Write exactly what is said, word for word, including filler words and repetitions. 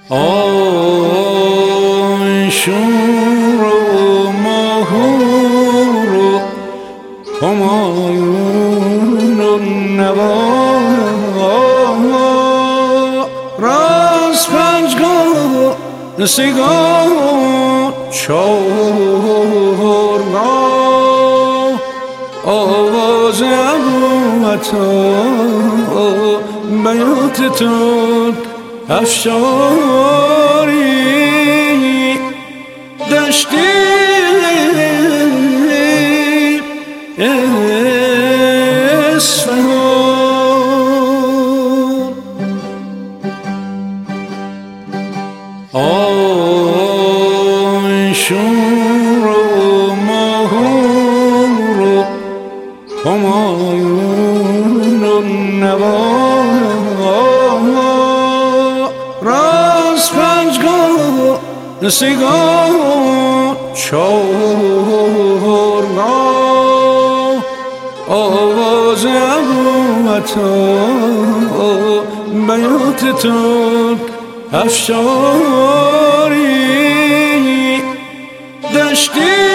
آی شور و ماهور و همایون و نوا راست پنجگاه سیگار چهارگاه آواز ابو عطا بیات ترک افشاری دشتی اصفهان آی شور و ماهور و همایون و نوا راست پنجگاه سیگار چهارگاه آواز ابو عطا بیات ترک افشاری دشتی